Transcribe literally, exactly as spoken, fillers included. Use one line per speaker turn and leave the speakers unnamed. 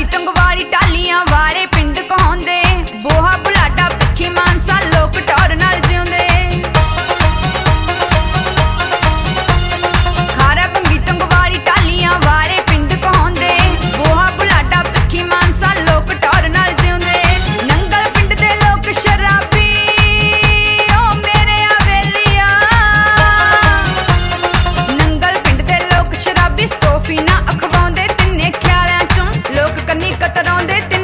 टंगवाली टालियां वारे पिंड कहाउंदे बोहा बुलाडा भुक्खी मानसा लोक टौर नाल जिउंदे खारा भंगी टंगवाली टालियां वारे पिंड कहाउंदे बोहा बुलाडा भुक्खी मानसा लोक टौर नाल जिउंदे नंगल पिंड दे लोक शराबी ओ मेरे आवेलिया नंगल पिंड दे लोक शराबी सोफी ना अखवाउंदे तिन्ने ख्यालां चों लोक कन्नी कतराउंदे।